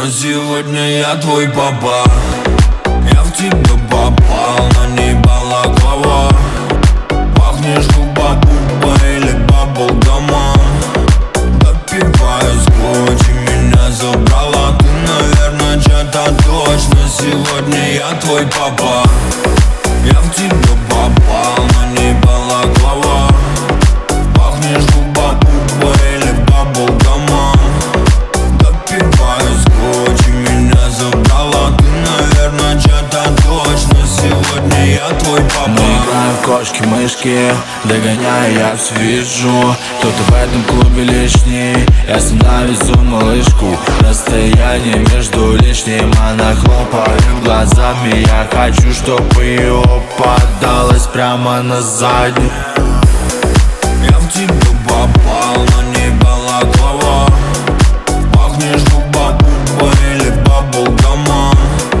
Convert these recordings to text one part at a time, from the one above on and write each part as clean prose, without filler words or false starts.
Но сегодня я твой папа. Я в тебя попал, на ней балаклава. Пахнешь губа-буба или баблгамом. Допиваю скотч и меня забрала. Ты, наверное, чья-то дочь. Но сегодня я твой папа. Я в тебя попал, на ней балаклава. Пахнешь губа-буба или баблгамом. Допиваю скотч и меня забрала. Ты, наверное, чья-то дочь. Но сегодня я твой папа. Мы играем в кошки-мышки, догоняя, я все вижу. Кто-то в этом клубе лишний. Я сам навезу малышку. Расстояние между лишним. Она хлопает глазами. Я хочу, чтобы ее подалась прямо на заднюю. Я в тебя попал, на ней балаклава. Пахнешь губа-буба или баблгамом.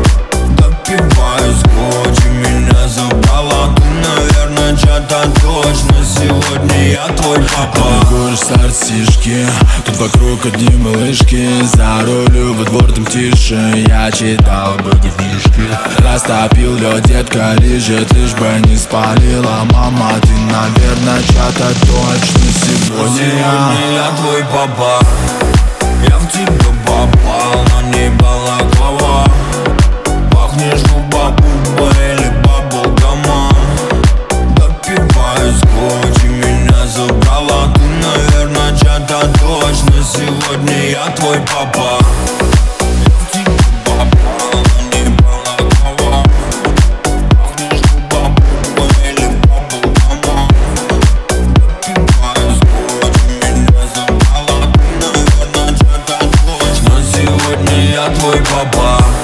Допиваю скотч и меня забрала. Ты, наверное, чья-то дочь. Но сегодня я твой папа. Куришь сартишки, тут вокруг одни малышки. За рулю во двор там тише. Я читал бы книжки. Растопил лед, детка лежит, лишь бы не спалила. Мама, ты, наверное, чья-то дочь. Но сегодня я твой папа. Я в тебя попал, на ней балаклава. Пахнешь губа-буба или баблгамом. Допиваю скотч и меня забрала. Ты, наверное, чья-то дочь. Но сегодня я твой папа. Я твой папа.